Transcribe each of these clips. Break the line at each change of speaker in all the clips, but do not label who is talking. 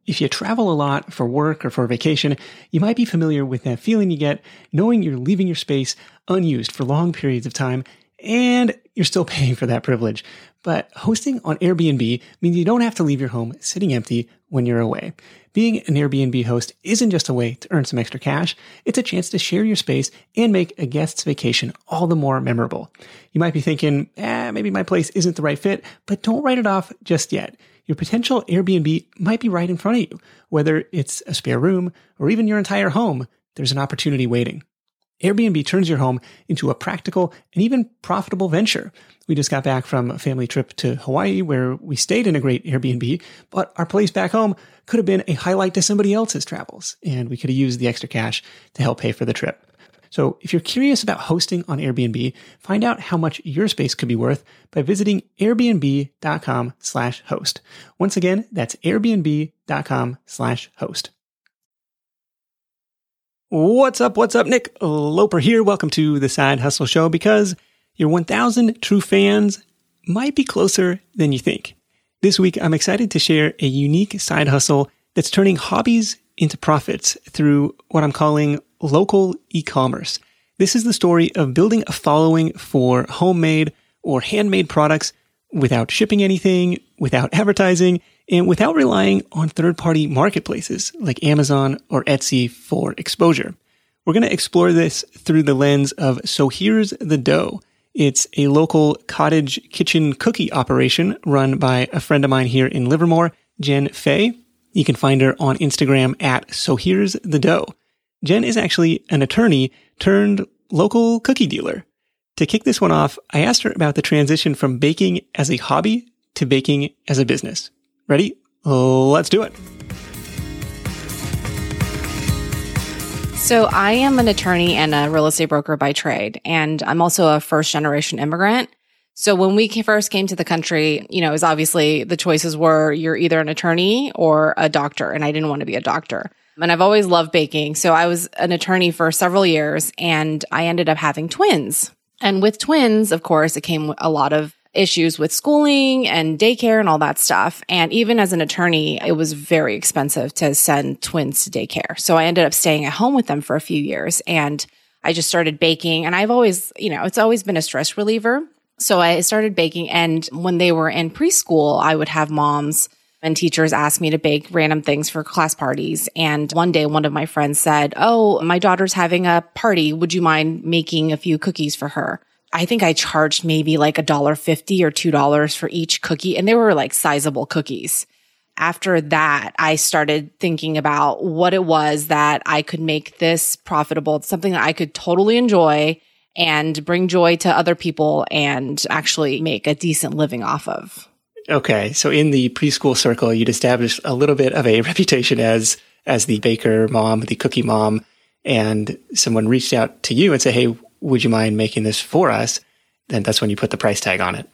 If you travel a lot for work or for vacation, you might be familiar with that feeling you get knowing you're leaving your space unused for long periods of time and you're still paying for that privilege. But hosting on Airbnb means you don't have to leave your home sitting empty when you're away. Being an Airbnb host isn't just a way to earn some extra cash, it's a chance to share your space and make a guest's vacation all the more memorable. You might be thinking, maybe my place isn't the right fit, but don't write it off just yet. Your potential Airbnb might be right in front of you. Whether it's a spare room or even your entire home, there's an opportunity waiting. Airbnb turns your home into a practical and even profitable venture. We just got back from a family trip to Hawaii where we stayed in a great Airbnb, but our place back home could have been a highlight to somebody else's travels, and we could have used the extra cash to help pay for the trip. So if you're curious about hosting on Airbnb, find out how much your space could be worth by visiting airbnb.com/host. Once again, that's airbnb.com/host. What's up? Nick Loper here. Welcome to the Side Hustle Show, because your 1,000 true fans might be closer than you think. This week, I'm excited to share a unique side hustle that's turning hobbies into profits through what I'm calling local e-commerce. This is the story of building a following for homemade or handmade products without shipping anything, without advertising, and without relying on third-party marketplaces like Amazon or Etsy for exposure. We're going to explore this through the lens of So Here's the Dough. It's a local cottage kitchen cookie operation run by a friend of mine here in Livermore, Jen Fay. You can find her on Instagram at So Here's the Dough. Jen is actually an attorney turned local cookie dealer. To kick this one off, I asked her about the transition from baking as a hobby to baking as a business. Ready? Let's do it.
So I am an attorney and a real estate broker by trade, and I'm also a first-generation immigrant. So when we first came to the country, it was obviously the choices were you're either an attorney or a doctor, and I didn't want to be a doctor. And I've always loved baking. So I was an attorney for several years, and I ended up having twins. And with twins, of course, it came a lot of issues with schooling and daycare and all that stuff. And even as an attorney, it was very expensive to send twins to daycare. So I ended up staying at home with them for a few years, and I just started baking. And I've always, it's always been a stress reliever. So I started baking. And when they were in preschool, I would have moms and teachers ask me to bake random things for class parties. And one day, one of my friends said, "Oh, my daughter's having a party. Would you mind making a few cookies for her?" I think I charged maybe like $1.50 or $2 for each cookie. And they were like sizable cookies. After that, I started thinking about what it was that I could make this profitable. It's something that I could totally enjoy and bring joy to other people and actually make a decent living off of.
Okay. So in the preschool circle, you'd established a little bit of a reputation as the baker mom, the cookie mom, and someone reached out to you and said, "Hey, would you mind making this for us?" Then that's when you put the price tag on it.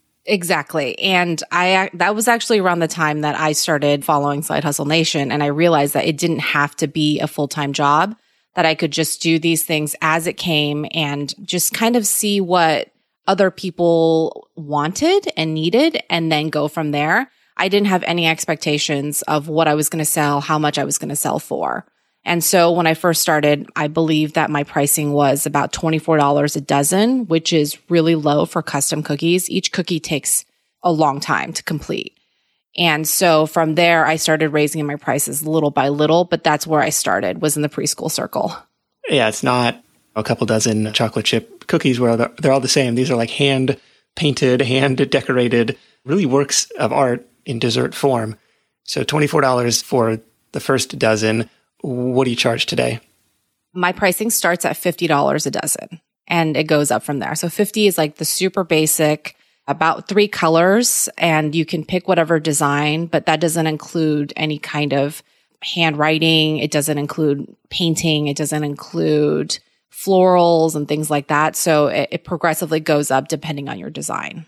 Exactly. And that was actually around the time that I started following Side Hustle Nation. And I realized that it didn't have to be a full-time job, that I could just do these things as it came and just kind of see what other people wanted and needed and then go from there. I didn't have any expectations of what I was going to sell, how much I was going to sell for. And so when I first started, I believe that my pricing was about $24 a dozen, which is really low for custom cookies. Each cookie takes a long time to complete. And so from there, I started raising my prices little by little, but that's where I started, was in the preschool circle.
Yeah, it's not a couple dozen chocolate chip cookies where they're all the same. These are like hand painted, hand decorated, really works of art in dessert form. So $24 for the first dozen. What do you charge today?
My pricing starts at $50 a dozen and it goes up from there. So 50 is like the super basic, about 3 colors, and you can pick whatever design, but that doesn't include any kind of handwriting. It doesn't include painting. It doesn't include florals and things like that. So it progressively goes up depending on your design.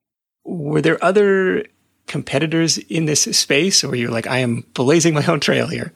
Were there other competitors in this space, or you're like, I am blazing my own trail here?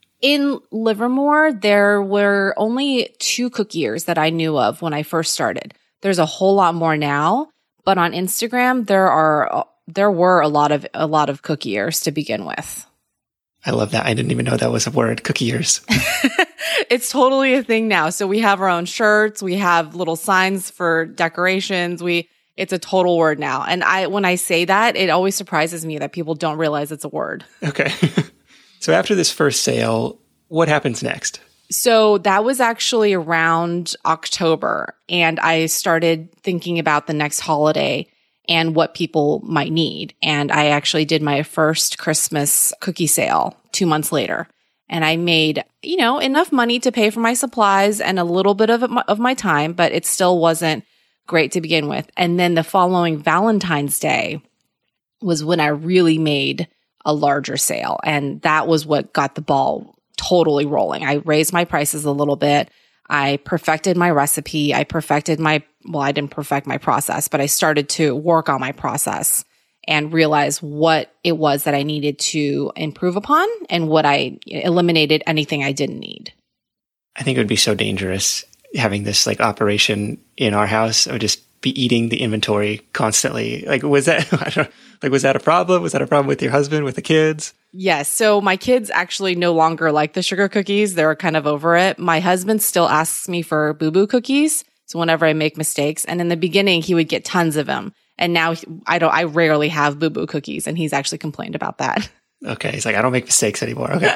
In Livermore, there were only 2 cookiers that I knew of when I first started. There's a whole lot more now, but on Instagram, there were a lot of cookiers to begin with.
I love that. I didn't even know that was a word, cookiers.
It's totally a thing now. So we have our own shirts. We have little signs for decorations. It's a total word now. And when I say that, it always surprises me that people don't realize it's a word.
Okay. So after this first sale, what happens next?
So that was actually around October. And I started thinking about the next holiday and what people might need. And I actually did my first Christmas cookie sale 2 months later. And I made, enough money to pay for my supplies and a little bit of my time, but it still wasn't great to begin with. And then the following Valentine's Day was when I really made a larger sale. And that was what got the ball totally rolling. I raised my prices a little bit. I perfected my recipe. I didn't perfect my process, but I started to work on my process and realize what it was that I needed to improve upon and what I eliminated anything I didn't need.
I think it would be so dangerous having this operation in our house of just be eating the inventory constantly. Was that, was that a problem? Was that a problem with your husband, with the kids?
Yes. So my kids actually no longer like the sugar cookies. They're kind of over it. My husband still asks me for boo-boo cookies. So whenever I make mistakes, and in the beginning, he would get tons of them. And now I rarely have boo-boo cookies, and he's actually complained about that.
Okay. He's like, I don't make mistakes anymore. Okay.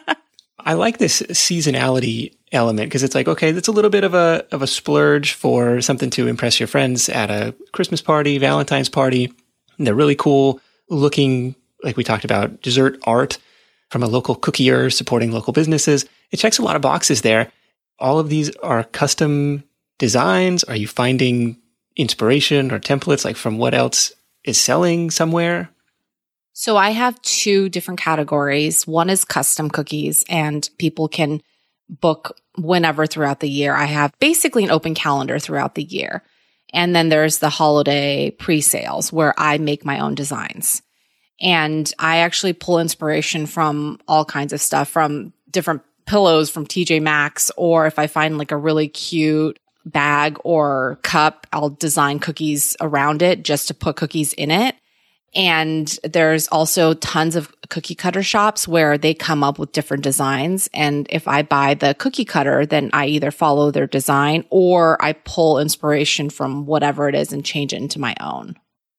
I like this seasonality element because it's okay, that's a little bit of a splurge for something to impress your friends at a Christmas party, Valentine's party. And they're really cool looking, like we talked about, dessert art from a local cookier supporting local businesses. It checks a lot of boxes there. All of these are custom designs. Are you finding inspiration or templates from what else is selling somewhere?
So I have 2 different categories. One is custom cookies, and people can book whenever throughout the year. I have basically an open calendar throughout the year. And then there's the holiday pre-sales where I make my own designs. And I actually pull inspiration from all kinds of stuff, from different pillows from TJ Maxx, or if I find a really cute bag or cup, I'll design cookies around it just to put cookies in it. And there's also tons of cookie cutter shops where they come up with different designs. And if I buy the cookie cutter, then I either follow their design or I pull inspiration from whatever it is and change it into my own.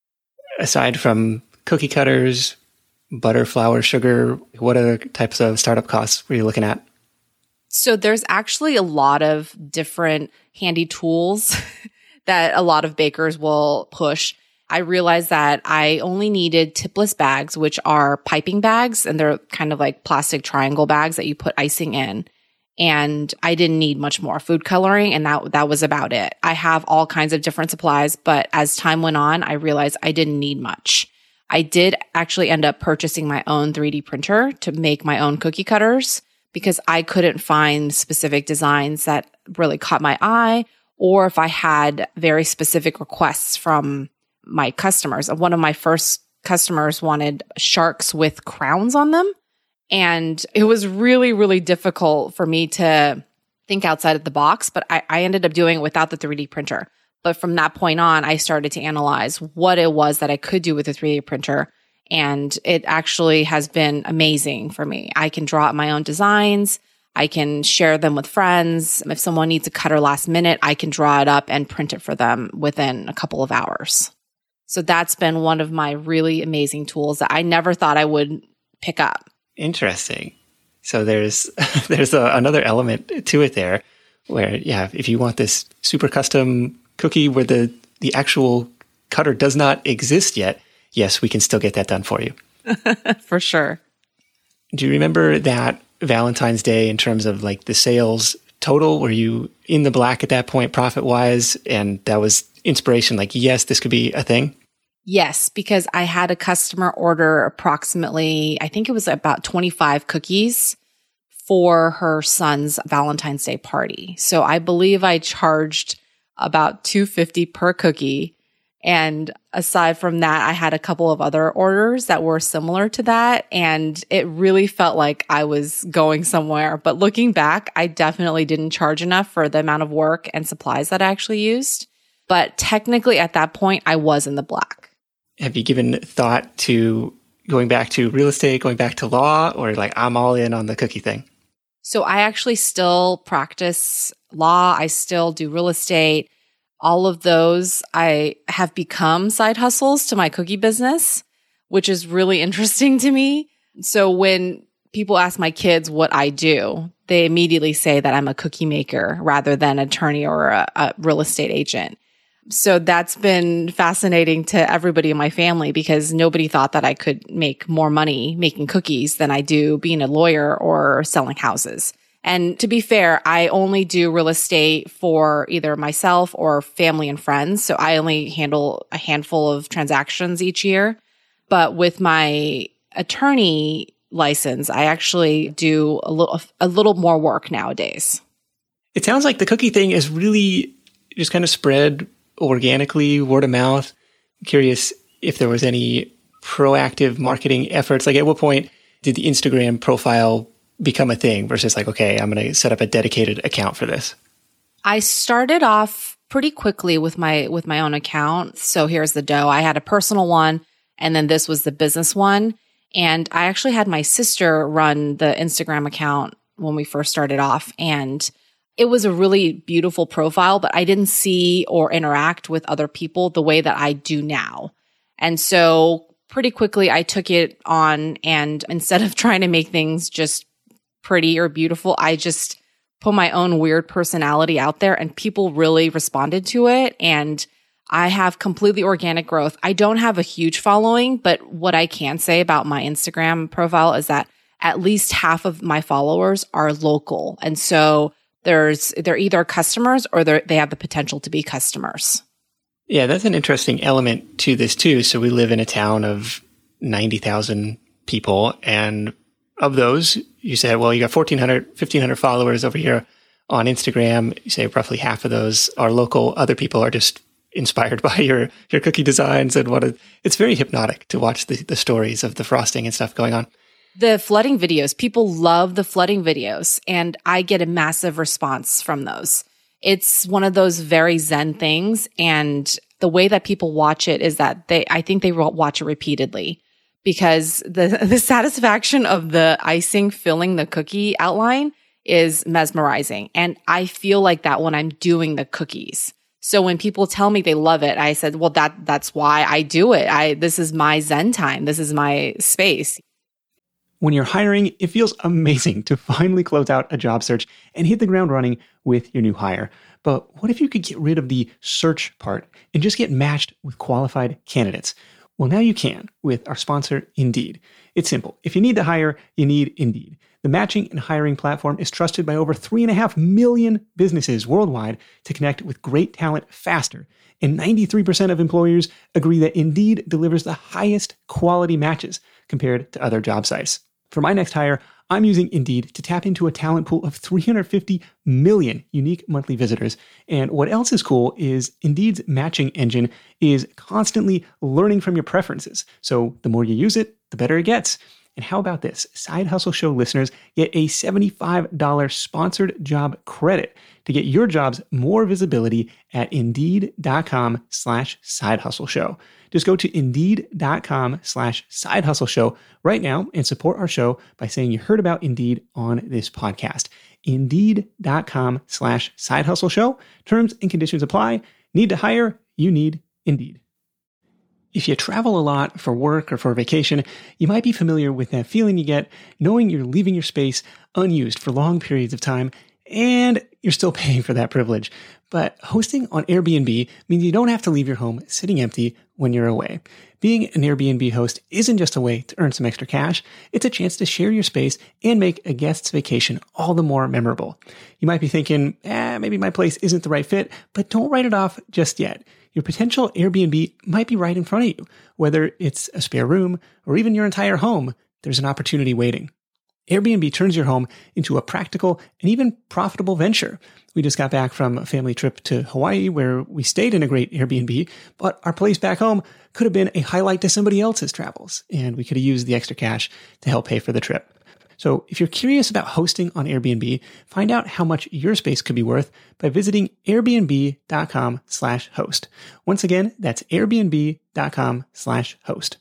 Aside from cookie cutters, butter, flour, sugar, what other types of startup costs were you looking at?
So there's actually a lot of different handy tools that a lot of bakers will push. I realized that I only needed tipless bags, which are piping bags, and they're kind of like plastic triangle bags that you put icing in. And I didn't need much more food coloring, and that was about it. I have all kinds of different supplies, but as time went on, I realized I didn't need much. I did actually end up purchasing my own 3D printer to make my own cookie cutters because I couldn't find specific designs that really caught my eye, or if I had very specific requests from my customers. One of my first customers wanted sharks with crowns on them. And it was really, really difficult for me to think outside of the box, but I ended up doing it without the 3D printer. But from that point on, I started to analyze what it was that I could do with a 3D printer. And it actually has been amazing for me. I can draw up my own designs. I can share them with friends. If someone needs a cutter last minute, I can draw it up and print it for them within a couple of hours. So that's been one of my really amazing tools that I never thought I would pick up.
Interesting. So there's another element to it there where, if you want this super custom cookie where the actual cutter does not exist yet, yes, we can still get that done for you.
For sure.
Do you remember that Valentine's Day in terms of the sales total? Were you in the black at that point profit-wise? And that was inspiration, yes, this could be a thing?
Yes, because I had a customer order approximately, I think it was about 25 cookies for her son's Valentine's Day party. So I believe I charged about $250 per cookie. And aside from that, I had a couple of other orders that were similar to that. And it really felt like I was going somewhere. But looking back, I definitely didn't charge enough for the amount of work and supplies that I actually used. But technically at that point, I was in the black.
Have you given thought to going back to real estate, going back to law, or like I'm all in on the cookie thing?
So I actually still practice law. I still do real estate. All of those I have become side hustles to my cookie business, which is really interesting to me. So when people ask my kids what I do, they immediately say that I'm a cookie maker rather than an attorney or a real estate agent. So that's been fascinating to everybody in my family because nobody thought that I could make more money making cookies than I do being a lawyer or selling houses. And to be fair, I only do real estate for either myself or family and friends. So I only handle a handful of transactions each year. But with my attorney license, I actually do a little more work nowadays.
It sounds like the cookie thing is really just kind of spread organically, word of mouth. I'm curious if there was any proactive marketing efforts. Like at what point did the Instagram profile become a thing versus like, okay, I'm going to set up a dedicated account for this?
I started off pretty quickly with my own account. So here's the dough. I had a personal one and then this was the business one. And I actually had my sister run the Instagram account when we first started off. And it was a really beautiful profile, but I didn't see or interact with other people the way that I do now. And so pretty quickly I took it on, and instead of trying to make things just pretty or beautiful, I just put my own weird personality out there, and people really responded to it. And I have completely organic growth. I don't have a huge following, but what I can say about my Instagram profile is that at least half of my followers are local. And so they're either customers or they have the potential to be customers.
Yeah, that's an interesting element to this too. So we live in a town of 90,000 people. And of those, you said, well, you got 1,500 followers over here on Instagram. You say roughly half of those are local. Other people are just inspired by your cookie designs and it's very hypnotic to watch the stories of the frosting and stuff going on.
The flooding videos, people love the flooding videos, and I get a massive response from those. It's one of those very zen things, and the way that people watch it is that I think they watch it repeatedly because the satisfaction of the icing filling the cookie outline is mesmerizing. And I feel like that when I'm doing the cookies. So when people tell me they love it, I said, well, that's why I do it. This is my zen time. This is my space.
When you're hiring, it feels amazing to finally close out a job search and hit the ground running with your new hire. But what if you could get rid of the search part and just get matched with qualified candidates? Well, now you can with our sponsor, Indeed. It's simple. If you need to hire, you need Indeed. The matching and hiring platform is trusted by over 3.5 million businesses worldwide to connect with great talent faster. And 93% of employers agree that Indeed delivers the highest quality matches compared to other job sites. For my next hire, I'm using Indeed to tap into a talent pool of 350 million unique monthly visitors. And what else is cool is Indeed's matching engine is constantly learning from your preferences. So the more you use it, the better it gets. And how about this? Side Hustle Show listeners get a $75 sponsored job credit to get your jobs more visibility at Indeed.com/sidehustleshow. Just go to Indeed.com/sidehustleshow right now and support our show by saying you heard about Indeed on this podcast. Indeed.com/sidehustleshow. Terms and conditions apply. Need to hire? You need Indeed. If you travel a lot for work or for vacation, you might be familiar with that feeling you get knowing you're leaving your space unused for long periods of time and you're still paying for that privilege. But hosting on Airbnb means you don't have to leave your home sitting empty when you're away. Being an Airbnb host isn't just a way to earn some extra cash. It's a chance to share your space and make a guest's vacation all the more memorable. You might be thinking, maybe my place isn't the right fit, but don't write it off just yet. Your potential Airbnb might be right in front of you. Whether it's a spare room or even your entire home, there's an opportunity waiting. Airbnb turns your home into a practical and even profitable venture. We just got back from a family trip to Hawaii where we stayed in a great Airbnb, but our place back home could have been a highlight to somebody else's travels, and we could have used the extra cash to help pay for the trip. So if you're curious about hosting on Airbnb, find out how much your space could be worth by visiting airbnb.com/host. Once again, that's airbnb.com/host.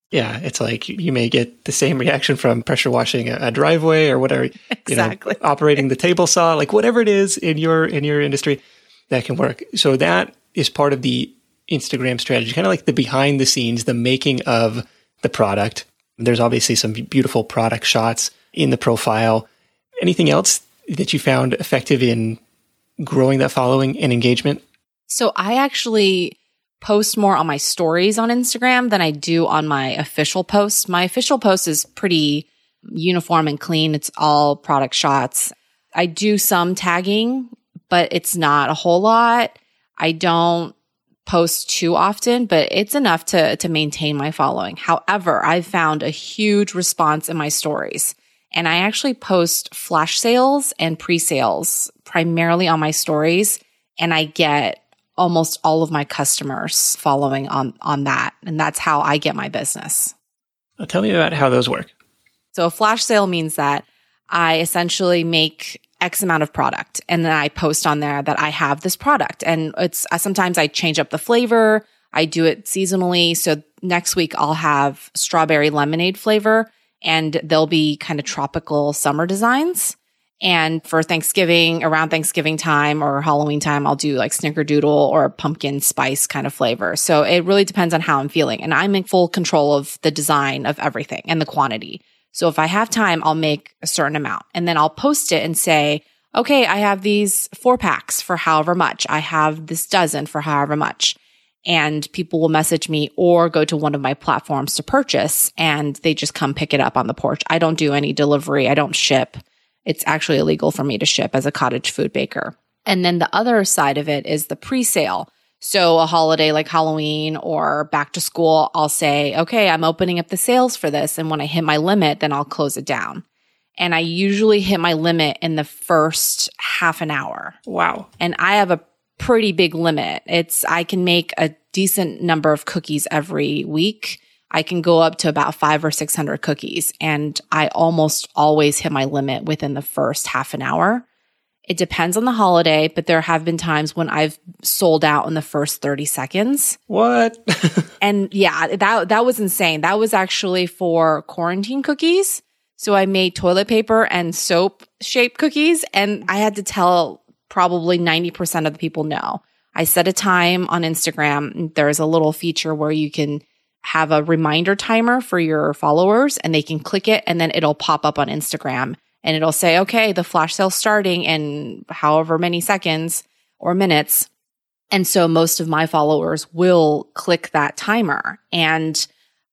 Yeah, it's like you may get the same reaction from pressure washing a driveway or whatever,
Exactly.
Operating the table saw, like whatever it is in your industry, that can work. So that is part of the Instagram strategy, kind of like the behind the scenes, the making of the product. There's obviously some beautiful product shots in the profile. Anything else that you found effective in growing that following and engagement?
So I actually post more on my stories on Instagram than I do on my official post. My official post is pretty uniform and clean. It's all product shots. I do some tagging, but it's not a whole lot. I don't post too often, but it's enough to maintain my following. However, I've found a huge response in my stories. And I actually post flash sales and pre-sales primarily on my stories. And I get almost all of my customers following on that. And that's how I get my business.
Well, tell me about how those work.
So a flash sale means that I essentially make X amount of product and then I post on there that I have this product. And it's sometimes I change up the flavor. I do it seasonally. So next week I'll have strawberry lemonade flavor and they'll be kind of tropical summer designs. And for Thanksgiving, around Thanksgiving time or Halloween time, I'll do like snickerdoodle or pumpkin spice kind of flavor. So it really depends on how I'm feeling. And I'm in full control of the design of everything and the quantity. So if I have time, I'll make a certain amount and then I'll post it and say, okay, I have these 4-packs for however much. I have this dozen for however much. And people will message me or go to one of my platforms to purchase and they just come pick it up on the porch. I don't do any delivery. I don't ship. It's actually illegal for me to ship as a cottage food baker. And then the other side of it is the pre-sale. So a holiday like Halloween or back to school, I'll say, okay, I'm opening up the sales for this. And when I hit my limit, then I'll close it down. And I usually hit my limit in the first half an hour.
Wow.
And I have a pretty big limit. I can make a decent number of cookies every week. I can go up to about 500 or 600 cookies. And I almost always hit my limit within the first half an hour. It depends on the holiday, but there have been times when I've sold out in the first 30 seconds.
What?
And yeah, that was insane. That was actually for quarantine cookies. So I made toilet paper and soap shaped cookies. And I had to tell probably 90% of the people no. I set a time on Instagram. There's a little feature where you can have a reminder timer for your followers and they can click it and then it'll pop up on Instagram and it'll say, okay, the flash sale's starting in however many seconds or minutes. And so most of my followers will click that timer. And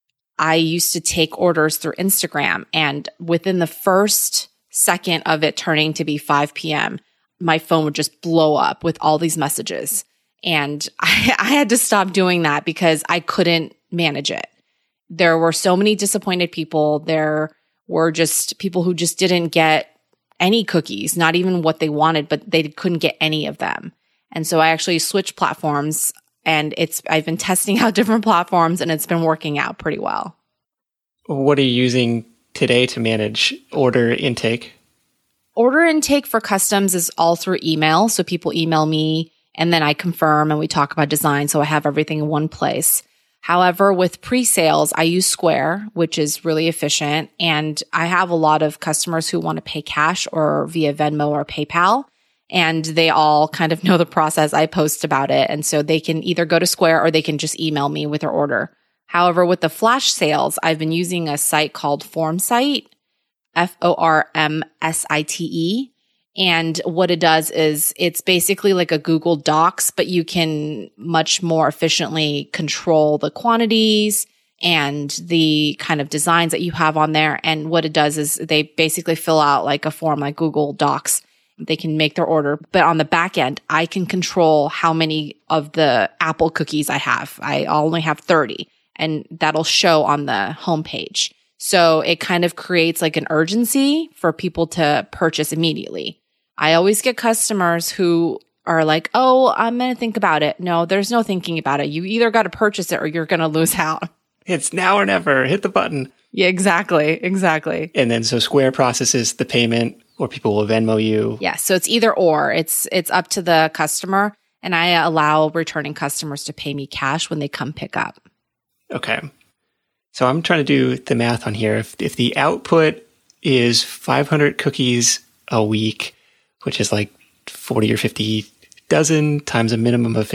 I used to take orders through Instagram and within the first second of it turning to be 5 p.m., my phone would just blow up with all these messages. And I had to stop doing that because I couldn't manage it. There were so many disappointed people. There were just people who just didn't get any cookies, not even what they wanted, but they couldn't get any of them. And so I actually switched platforms and I've been testing out different platforms and it's been working out pretty well.
What are you using today to manage order intake?
Order intake for customs is all through email. So people email me and then I confirm and we talk about design. So I have everything in one place. However, with pre-sales, I use Square, which is really efficient. And I have a lot of customers who want to pay cash or via Venmo or PayPal. And they all kind of know the process. I post about it. And so they can either go to Square or they can just email me with their order. However, with the flash sales, I've been using a site called Formsite, Formsite. And what it does is it's basically like a Google Docs, but you can much more efficiently control the quantities and the kind of designs that you have on there. And what it does is they basically fill out like a form like Google Docs. They can make their order, but on the back end, I can control how many of the Apple cookies I have. I only have 30 and that'll show on the homepage. So it kind of creates like an urgency for people to purchase immediately. I always get customers who are like, oh, I'm going to think about it. No, there's no thinking about it. You either got to purchase it or you're going to lose out.
It's now or never. Hit the button.
Yeah, exactly.
And then so Square processes the payment or people will Venmo you.
Yeah, so it's either or. It's up to the customer. And I allow returning customers to pay me cash when they come pick up.
Okay. So I'm trying to do the math on here. If the output is 500 cookies a week, which is like 40 or 50 dozen times a minimum of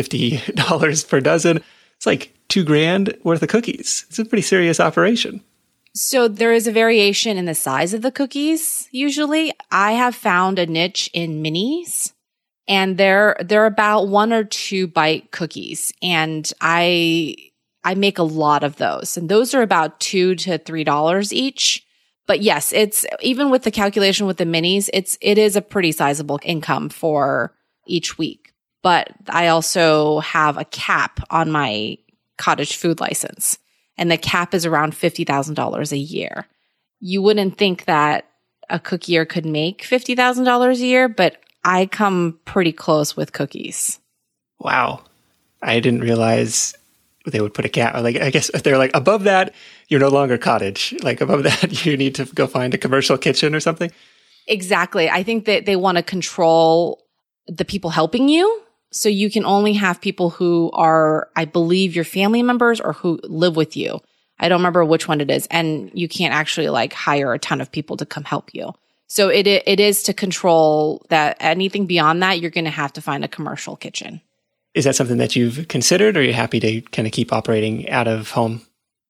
$50 per dozen, it's like $2,000 worth of cookies. It's a pretty serious operation.
So there is a variation in the size of the cookies. Usually I have found a niche in minis, and they're about 1 or 2 bite cookies. And I make a lot of those, and those are about $2 to $3 each. But yes, it's even with the calculation with the minis, it is a pretty sizable income for each week. But I also have a cap on my cottage food license, and the cap is around $50,000 a year. You wouldn't think that a cookier could make $50,000 a year, but I come pretty close with cookies.
Wow. I didn't realize they would put a cap. Like, I guess if they're like above that, you're no longer cottage. Like above that, you need to go find a commercial kitchen or something.
Exactly. I think that they want to control the people helping you. So you can only have people who are, I believe, your family members or who live with you. I don't remember which one it is. And you can't actually like hire a ton of people to come help you. So it is to control that. Anything beyond that, you're going to have to find a commercial kitchen.
Is that something that you've considered, or are you happy to kind of keep operating out of home?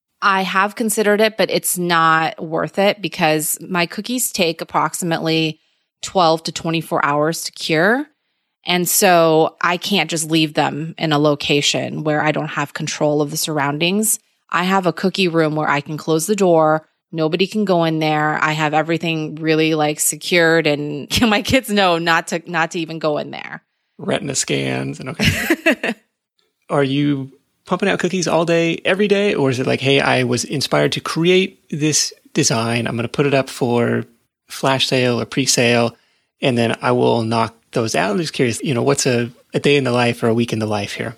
I have considered it, but it's not worth it because my cookies take approximately 12 to 24 hours to cure. And so I can't just leave them in a location where I don't have control of the surroundings. I have a cookie room where I can close the door. Nobody can go in there. I have everything really like secured, and my kids know not to even go in there.
Retina scans and okay. Are you pumping out cookies all day, every day? Or is it like, hey, I was inspired to create this design. I'm going to put it up for flash sale or pre-sale, and then I will knock those out. I'm just curious, what's a day in the life or a week in the life here?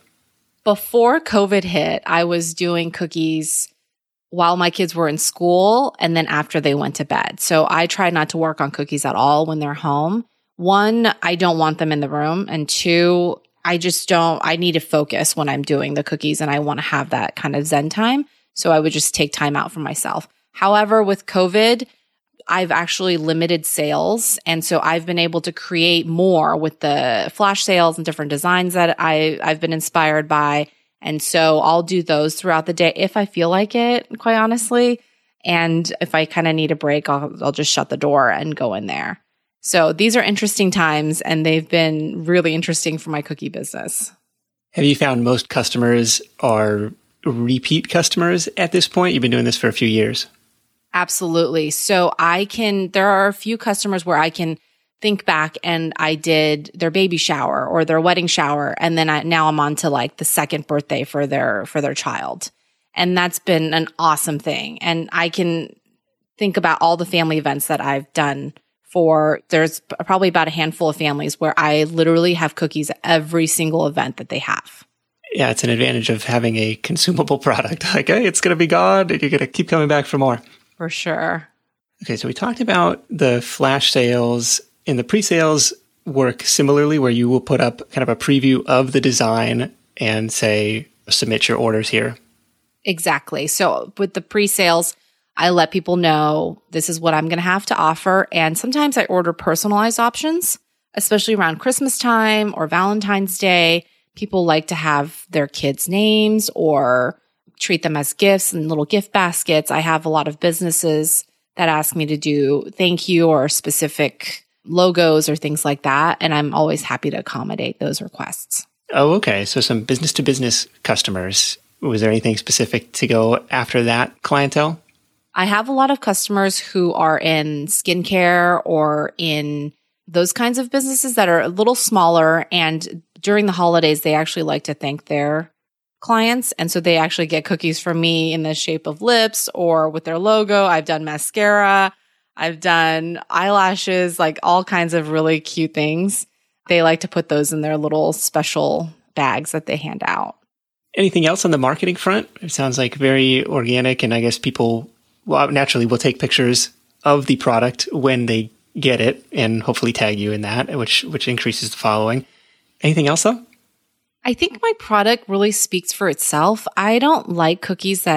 Before COVID hit, I was doing cookies while my kids were in school and then after they went to bed. So I try not to work on cookies at all when they're home. 1, I don't want them in the room. And 2, I need to focus when I'm doing the cookies, and I want to have that kind of Zen time. So I would just take time out for myself. However, with COVID, I've actually limited sales. And so I've been able to create more with the flash sales and different designs that I've been inspired by. And so I'll do those throughout the day if I feel like it, quite honestly. And if I kind of need a break, I'll just shut the door and go in there. So these are interesting times, and they've been really interesting for my cookie business.
Have you found most customers are repeat customers at this point? You've been doing this for a few years.
Absolutely. So there are a few customers where I can think back and I did their baby shower or their wedding shower. And then now I'm on to like the second birthday for their child. And that's been an awesome thing. And I can think about all the family events that I've done there's probably about a handful of families where I literally have cookies at every single event that they have.
Yeah, it's an advantage of having a consumable product. Like, hey, it's going to be gone, and you're going to keep coming back for more.
For sure.
Okay, so we talked about the flash sales, and the pre-sales work similarly, where you will put up kind of a preview of the design and say, submit your orders here.
Exactly. So with the pre-sales, I let people know this is what I'm going to have to offer. And sometimes I order personalized options, especially around Christmas time or Valentine's Day. People like to have their kids' names or treat them as gifts and little gift baskets. I have a lot of businesses that ask me to do thank you or specific logos or things like that. And I'm always happy to accommodate those requests.
Oh, okay. So some business-to-business customers. Was there anything specific to go after that clientele?
I have a lot of customers who are in skincare or in those kinds of businesses that are a little smaller. And during the holidays, they actually like to thank their clients. And so they actually get cookies from me in the shape of lips or with their logo. I've done mascara. I've done eyelashes, like all kinds of really cute things. They like to put those in their little special bags that they hand out.
Anything else on the marketing front? It sounds like very organic, and I guess people naturally will take pictures of the product when they get it and hopefully tag you in that, which increases the following. Anything else though?
I think my product really speaks for itself. I don't like cookies that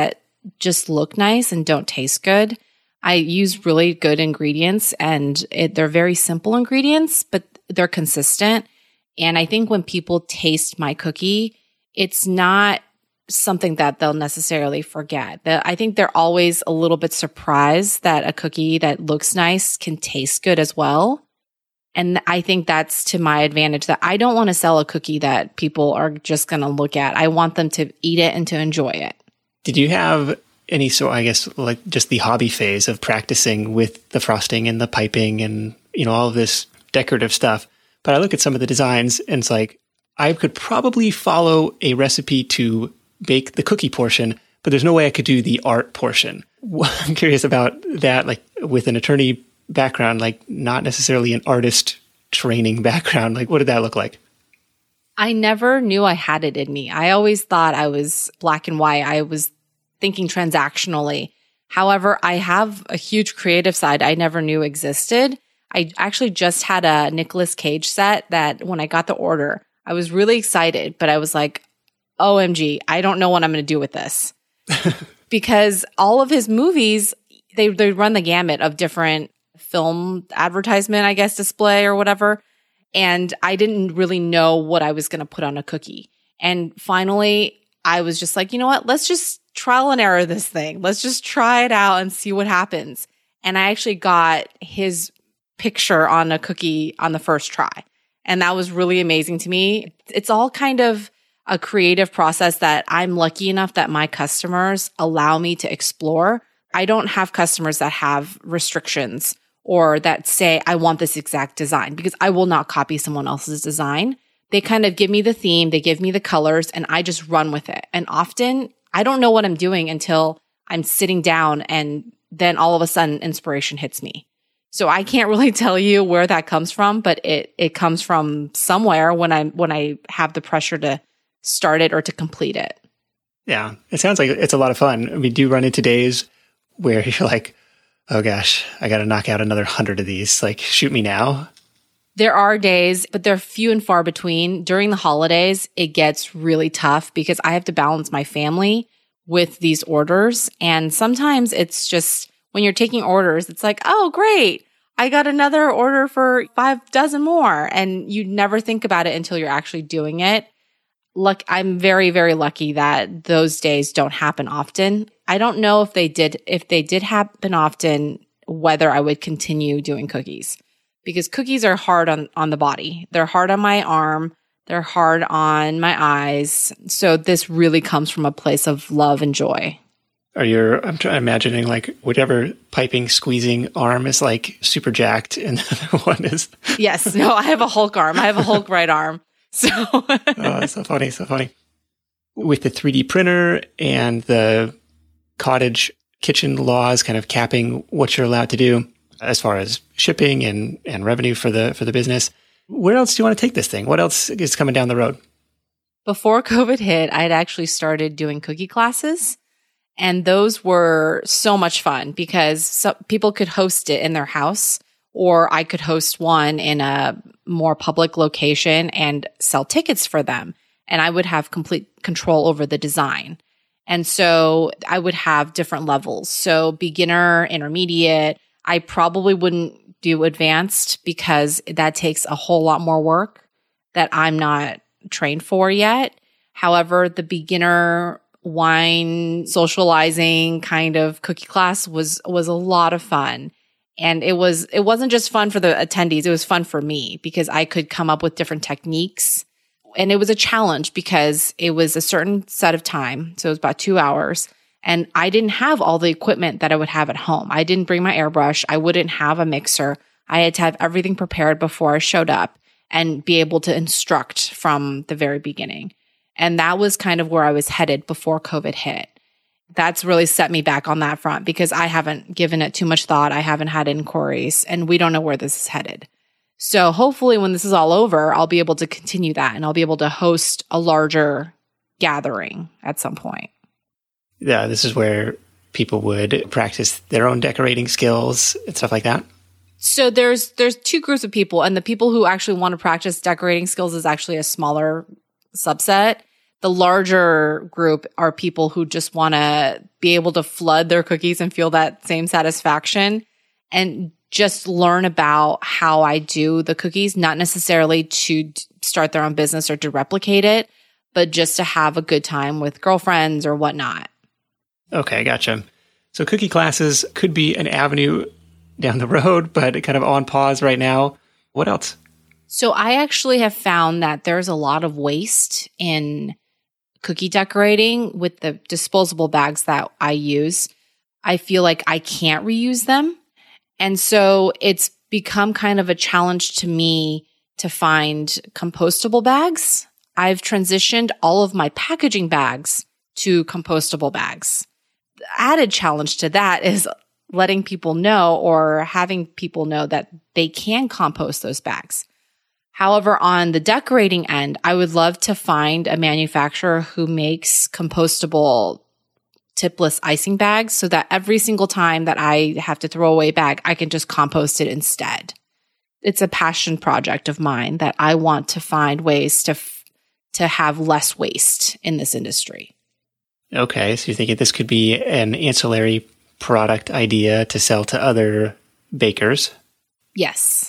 just look nice and don't taste good. I use really good ingredients, and they're very simple ingredients, but they're consistent. And I think when people taste my cookie, it's not something that they'll necessarily forget. I think they're always a little bit surprised that a cookie that looks nice can taste good as well. And I think that's to my advantage, that I don't want to sell a cookie that people are just going to look at. I want them to eat it and to enjoy it.
Did you have any I guess, like just the hobby phase of practicing with the frosting and the piping and, all of this decorative stuff? But I look at some of the designs and it's like, I could probably follow a recipe to bake the cookie portion, but there's no way I could do the art portion. I'm curious about that, like with an attorney background, like not necessarily an artist training background. Like, what did that look like?
I never knew I had it in me. I always thought I was black and white. I was thinking transactionally. However, I have a huge creative side I never knew existed. I actually just had a Nicolas Cage set that when I got the order, I was really excited, but I was like, OMG, I don't know what I'm going to do with this. Because all of his movies, they run the gamut of different film advertisement, I guess, display or whatever. And I didn't really know what I was going to put on a cookie. And finally, I was just like, you know what? Let's just trial and error this thing. Let's just try it out and see what happens. And I actually got his picture on a cookie on the first try. And that was really amazing to me. It's all kind of a creative process that I'm lucky enough that my customers allow me to explore. I don't have customers that have restrictions or that say, I want this exact design, because I will not copy someone else's design. They kind of give me the theme, they give me the colors, and I just run with it. And often I don't know what I'm doing until I'm sitting down, and then all of a sudden inspiration hits me. So I can't really tell you where that comes from, but it comes from somewhere when I have the pressure to start it or to complete it.
Yeah, it sounds like it's a lot of fun. We do run into days where you're like, oh gosh, I got to knock out another 100 of these. Like, shoot me now.
There are days, but they're few and far between. During the holidays, it gets really tough because I have to balance my family with these orders. And sometimes it's just when you're taking orders, it's like, oh, great. I got another order for 5 dozen more. And you never think about it until you're actually doing it. Look, I'm very, very lucky that those days don't happen often. I don't know if they did happen often, whether I would continue doing cookies, because cookies are hard on the body. They're hard on my arm. They're hard on my eyes. So this really comes from a place of love and joy.
I'm imagining like whatever piping, squeezing arm is like super jacked and the other one is.
Yes. No, I have a Hulk arm. I have a Hulk right arm. So.
Oh, that's so funny. So funny. With the 3D printer and the cottage kitchen laws kind of capping what you're allowed to do as far as shipping and revenue for the business, where else do you want to take this thing? What else is coming down the road?
Before COVID hit, I had actually started doing cookie classes. And those were so much fun because people could host it in their house, or I could host one in a more public location and sell tickets for them. And I would have complete control over the design. And so I would have different levels. So beginner, intermediate. I probably wouldn't do advanced because that takes a whole lot more work that I'm not trained for yet. However, the beginner wine socializing kind of cookie class was a lot of fun. And it wasn't just fun for the attendees. It was fun for me because I could come up with different techniques. And it was a challenge because it was a certain set of time. So it was about 2 hours. And I didn't have all the equipment that I would have at home. I didn't bring my airbrush. I wouldn't have a mixer. I had to have everything prepared before I showed up and be able to instruct from the very beginning. And that was kind of where I was headed before COVID hit. That's really set me back on that front because I haven't given it too much thought. I haven't had inquiries and we don't know where this is headed. So hopefully when this is all over, I'll be able to continue that and I'll be able to host a larger gathering at some point.
Yeah, this is where people would practice their own decorating skills and stuff like that.
So there's 2 groups of people, and the people who actually want to practice decorating skills is actually a smaller subset. The larger group are people who just want to be able to flood their cookies and feel that same satisfaction and just learn about how I do the cookies, not necessarily to start their own business or to replicate it, but just to have a good time with girlfriends or whatnot.
Okay, gotcha. So cookie classes could be an avenue down the road, but kind of on pause right now. What else?
So I actually have found that there's a lot of waste in cookie decorating with the disposable bags that I use. I feel like I can't reuse them. And so it's become kind of a challenge to me to find compostable bags. I've transitioned all of my packaging bags to compostable bags. The added challenge to that is letting people know or having people know that they can compost those bags. However, on the decorating end, I would love to find a manufacturer who makes compostable tipless icing bags so that every single time that I have to throw away a bag, I can just compost it instead. It's a passion project of mine that I want to find ways to have less waste in this industry.
Okay, so you're thinking this could be an ancillary product idea to sell to other bakers?
Yes.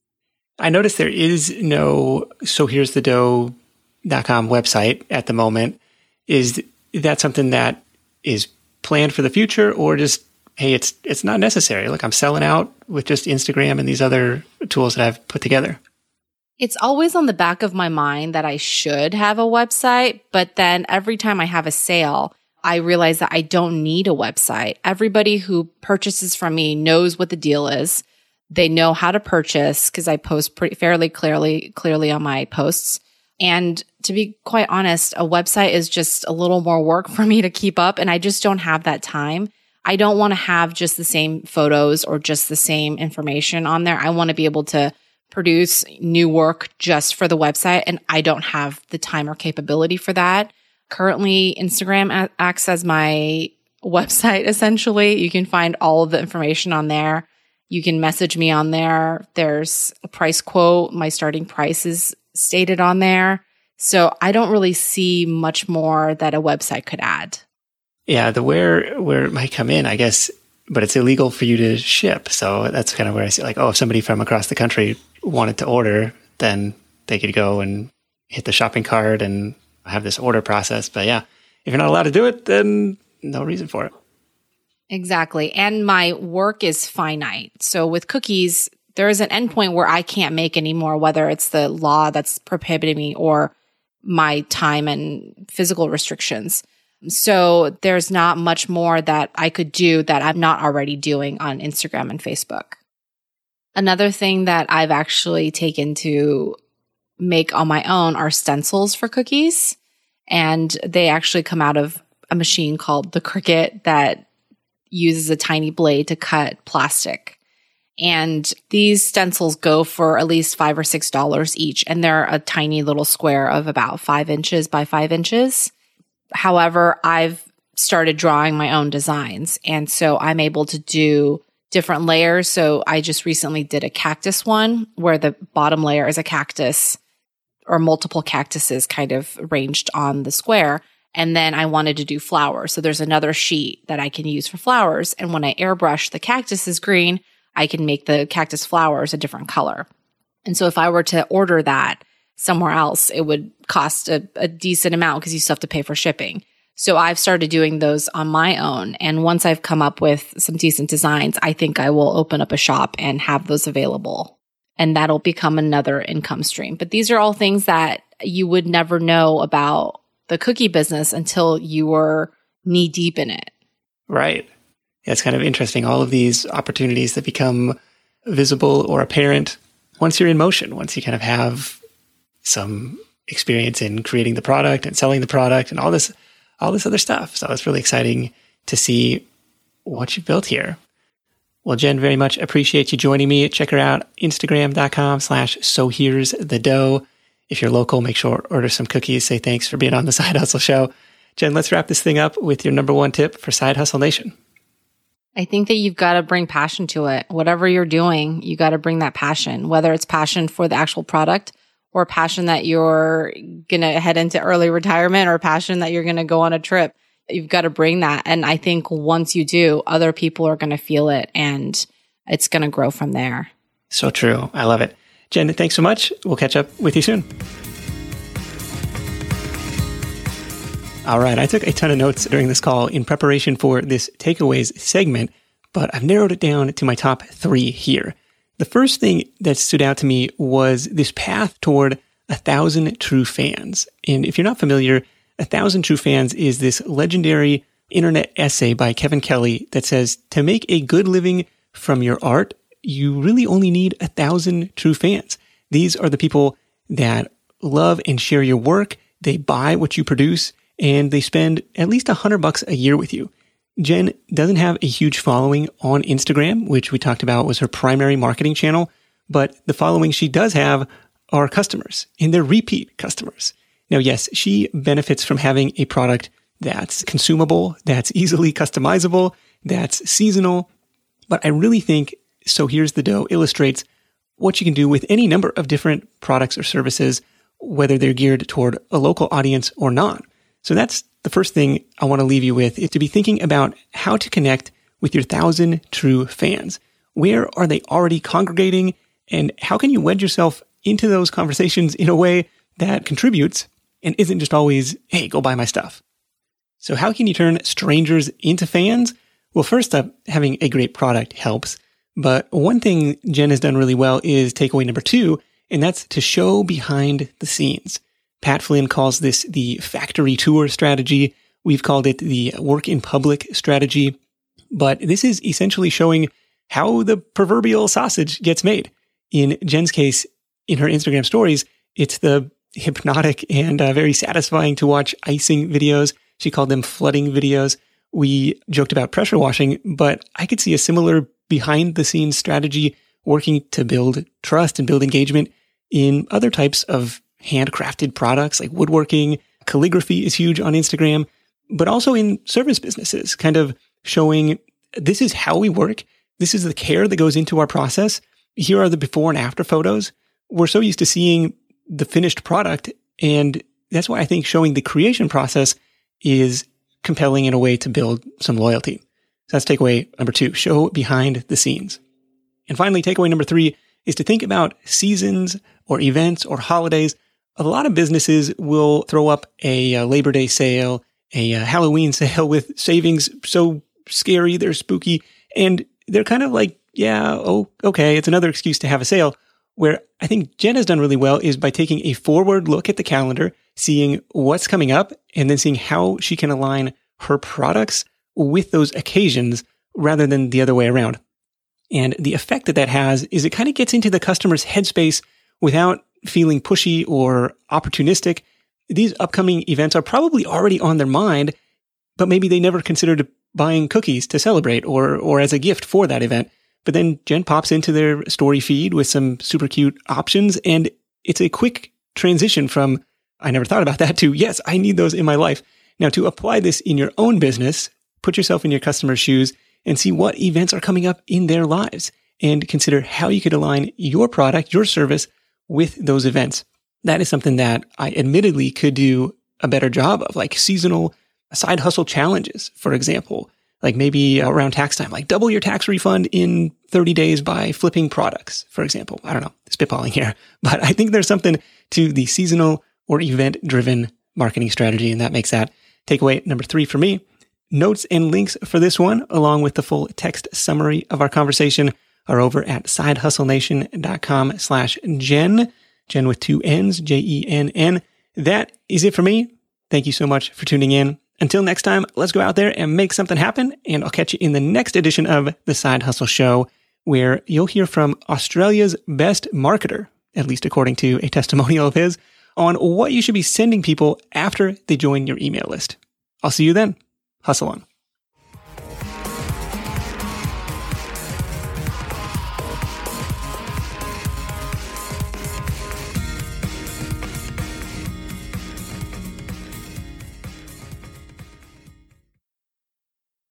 I noticed there is no sohere'sthedough.com website at the moment. Is that something that is planned for the future, or just, hey, it's not necessary? Like, I'm selling out with just Instagram and these other tools that I've put together.
It's always on the back of my mind that I should have a website, but then every time I have a sale, I realize that I don't need a website. Everybody who purchases from me knows what the deal is. They know how to purchase because I post fairly clearly on my posts. And to be quite honest, a website is just a little more work for me to keep up, and I just don't have that time. I don't want to have just the same photos or just the same information on there. I want to be able to produce new work just for the website, and I don't have the time or capability for that. Currently, Instagram acts as my website, essentially. You can find all of the information on there. You can message me on there. There's a price quote. My starting price is stated on there. So I don't really see much more that a website could add.
Yeah, the where it might come in, I guess, but it's illegal for you to ship. So that's kind of where I see, like, oh, if somebody from across the country wanted to order, then they could go and hit the shopping cart and have this order process. But yeah, if you're not allowed to do it, then no reason for it.
Exactly. And my work is finite. So with cookies, there is an endpoint where I can't make anymore, whether it's the law that's prohibiting me or my time and physical restrictions. So there's not much more that I could do that I'm not already doing on Instagram and Facebook. Another thing that I've actually taken to make on my own are stencils for cookies. And they actually come out of a machine called the Cricut that uses a tiny blade to cut plastic. And these stencils go for at least $5 or $6 each. And they're a tiny little square of about 5 inches by 5 inches. However, I've started drawing my own designs. And so I'm able to do different layers. So I just recently did a cactus one where the bottom layer is a cactus or multiple cactuses kind of arranged on the square. And then I wanted to do flowers. So there's another sheet that I can use for flowers. And when I airbrush the cactuses green, I can make the cactus flowers a different color. And so if I were to order that somewhere else, it would cost a decent amount because you still have to pay for shipping. So I've started doing those on my own. And once I've come up with some decent designs, I think I will open up a shop and have those available. And that'll become another income stream. But these are all things that you would never know about the cookie business until you were knee deep in it.
Right. Yeah, it's kind of interesting. All of these opportunities that become visible or apparent once you're in motion, once you kind of have some experience in creating the product and selling the product and all this other stuff. So it's really exciting to see what you've built here. Well, Jen, very much appreciate you joining me. Check her out, Instagram.com/sohere'sthedough. If you're local, make sure to order some cookies. Say thanks for being on the Side Hustle Show. Jen, let's wrap this thing up with your number one tip for Side Hustle Nation.
I think that you've got to bring passion to it. Whatever you're doing, you got to bring that passion, whether it's passion for the actual product or passion that you're going to head into early retirement, or passion that you're going to go on a trip. You've got to bring that. And I think once you do, other people are going to feel it and it's going to grow from there.
So true. I love it. Jen, thanks so much. We'll catch up with you soon. All right. I took a ton of notes during this call in preparation for this takeaways segment, but I've narrowed it down to my top 3 here. The first thing that stood out to me was this path toward 1,000 true fans. And if you're not familiar, 1,000 True Fans is this legendary internet essay by Kevin Kelly that says, to make a good living from your art, you really only need 1,000 true fans. These are the people that love and share your work. They buy what you produce, and they spend at least $100 a year with you. Jen doesn't have a huge following on Instagram, which we talked about was her primary marketing channel, but the following she does have are customers, and they're repeat customers. Now, yes, she benefits from having a product that's consumable, that's easily customizable, that's seasonal. But I really think So Here's the Dough illustrates what you can do with any number of different products or services, whether they're geared toward a local audience or not. So that's the first thing I want to leave you with, is to be thinking about how to connect with your 1,000 true fans. Where are they already congregating? And how can you wedge yourself into those conversations in a way that contributes and isn't just always, hey, go buy my stuff? So how can you turn strangers into fans? Well, first up, having a great product helps. But one thing Jen has done really well is takeaway number 2, and that's to show behind the scenes. Pat Flynn calls this the factory tour strategy. We've called it the work in public strategy. But this is essentially showing how the proverbial sausage gets made. In Jen's case, in her Instagram stories, it's the hypnotic and very satisfying to watch icing videos. She called them flooding videos. We joked about pressure washing, but I could see a similar behind the scenes strategy working to build trust and build engagement in other types of handcrafted products like woodworking. Calligraphy is huge on Instagram, but also in service businesses, kind of showing this is how we work. This is the care that goes into our process. Here are the before and after photos. We're so used to seeing the finished product, and that's why I think showing the creation process is compelling in a way to build some loyalty. So that's takeaway number 2, show behind the scenes. And finally, takeaway number 3 is to think about seasons or events or holidays. A lot of businesses will throw up a Labor Day sale, a Halloween sale with savings so scary, they're spooky, and they're kind of like, yeah, oh, okay, it's another excuse to have a sale. Where I think Jen has done really well is by taking a forward look at the calendar, seeing what's coming up, and then seeing how she can align her products with those occasions rather than the other way around. And the effect that has is it kind of gets into the customer's headspace without feeling pushy or opportunistic. These upcoming events are probably already on their mind, but maybe they never considered buying cookies to celebrate or as a gift for that event. But then Jen pops into their story feed with some super cute options, and it's a quick transition from, I never thought about that, to, yes, I need those in my life. Now, to apply this in your own business, put yourself in your customer's shoes and see what events are coming up in their lives, and consider how you could align your product, your service, with those events. That is something that I admittedly could do a better job of, like seasonal side hustle challenges, for example. Like maybe around tax time, like double your tax refund in 30 days by flipping products, for example. I don't know, spitballing here, but I think there's something to the seasonal or event-driven marketing strategy, and that makes that takeaway number 3 for me. Notes and links for this one, along with the full text summary of our conversation, are over at sidehustlenation.com/Jen, Jen with 2 N's, Jenn. That is it for me. Thank you so much for tuning in. Until next time, let's go out there and make something happen. And I'll catch you in the next edition of The Side Hustle Show, where you'll hear from Australia's best marketer, at least according to a testimonial of his, on what you should be sending people after they join your email list. I'll see you then. Hustle on.